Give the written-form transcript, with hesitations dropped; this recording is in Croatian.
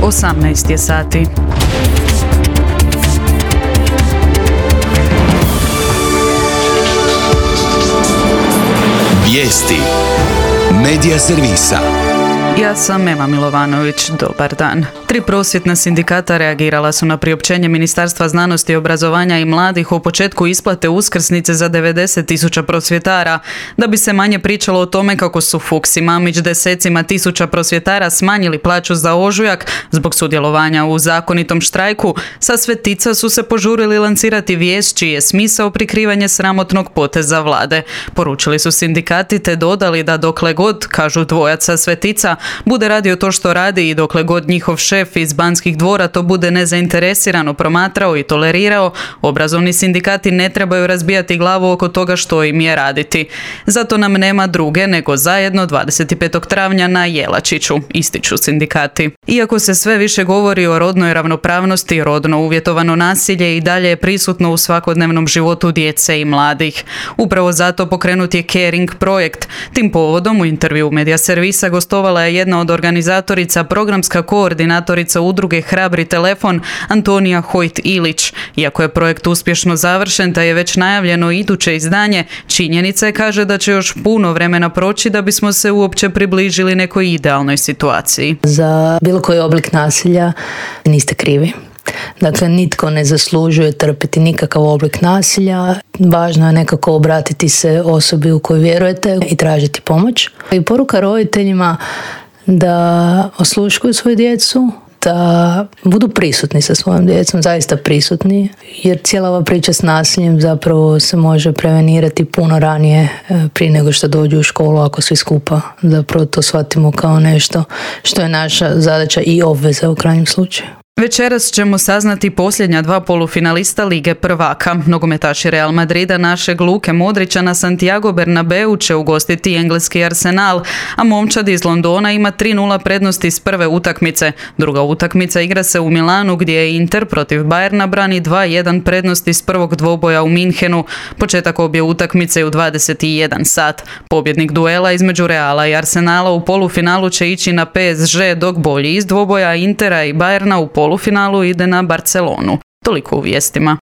18 je sati. Vijesti Medija servisa. Ja sam Ema Milovanović, dobar dan. 3 prosvjetna sindikata reagirala su na priopćenje Ministarstva znanosti, obrazovanja i mladih o početku isplate uskrsnice za 90.000 prosvjetara, da bi se manje pričalo o tome kako su Fuchs i Mamić desecima tisuća prosvjetara smanjili plaću za ožujak zbog sudjelovanja u zakonitom štrajku. Sa Svetica su se požurili lancirati vijest čiji je smisao prikrivanje sramotnog poteza vlade. Poručili su sindikati te dodali da dokle god, kažu dvojac sa Svetica, bude radio to što radi i dokle god njihov šef iz Banskih dvora to bude nezainteresirano promatrao i tolerirao, obrazovni sindikati ne trebaju razbijati glavu oko toga što im je raditi. Zato nam nema druge nego zajedno 25. travnja na Jelačiću, ističu sindikati. Iako se sve više govori o rodnoj ravnopravnosti, rodno uvjetovano nasilje i dalje je prisutno u svakodnevnom životu djece i mladih. Upravo zato pokrenut je Caring projekt. Tim povodom u intervju Medija servisa gostovala je jedna od organizatorica, programska koordinatorica udruge Hrabri telefon, Antonija Hojt-Ilić. Iako je projekt uspješno završen, te je već najavljeno iduće izdanje, činjenica je, kaže, da će još puno vremena proći da bismo se uopće približili nekoj idealnoj situaciji. Za bilo koji oblik nasilja niste krivi. Dakle, nitko ne zaslužuje trpiti nikakav oblik nasilja. Važno je nekako obratiti se osobi u koju vjerujete i tražiti pomoć. I poruka roditeljima da osluškuju svoju djecu, da budu prisutni sa svojom djecom, zaista prisutni, jer cijela ova priča s nasiljem zapravo se može prevenirati puno ranije prije nego što dođu u školu, ako svi skupa zapravo to shvatimo kao nešto što je naša zadaća i obveza u krajnjem slučaju. Večeras ćemo saznati posljednja 2 polufinalista Lige prvaka. Nogometaši Real Madrida našeg Luke Modrića na Santiago Bernabeu će ugostiti engleski Arsenal, a momčad iz Londona ima 3:0 prednosti s prve utakmice. Druga utakmica igra se u Milanu gdje je Inter protiv Bayerna brani 2:1 prednosti s prvog dvoboja u Minhenu. Početak obje utakmice je u 21 sat. Pobjednik duela između Reala i Arsenala u polufinalu će ići na PSG, dok bolji iz dvoboja Intera i Bayerna u polufinalu ide na Barcelonu. Toliko u vijestima.